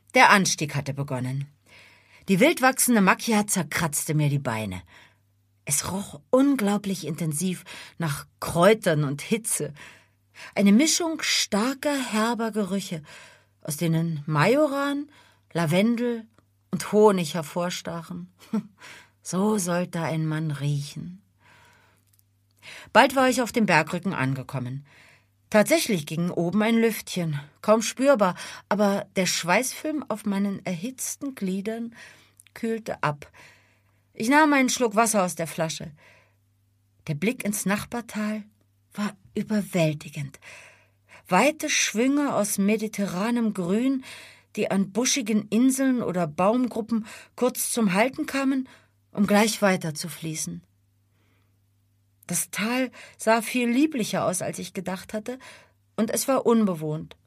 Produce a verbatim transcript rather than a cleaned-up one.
Der Anstieg hatte begonnen. Die wild wachsende Macchia zerkratzte mir die Beine. Es roch unglaublich intensiv nach Kräutern und Hitze. Eine Mischung starker, herber Gerüche, aus denen Majoran, Lavendel und Honig hervorstachen. So sollte ein Mann riechen. Bald war ich auf dem Bergrücken angekommen. Tatsächlich ging oben ein Lüftchen, kaum spürbar, aber der Schweißfilm auf meinen erhitzten Gliedern kühlte ab. Ich nahm einen Schluck Wasser aus der Flasche. Der Blick ins Nachbartal war überwältigend. Weite Schwünge aus mediterranem Grün, die an buschigen Inseln oder Baumgruppen kurz zum Halten kamen, um gleich weiter zu fließen. Das Tal sah viel lieblicher aus, als ich gedacht hatte, und es war unbewohnt.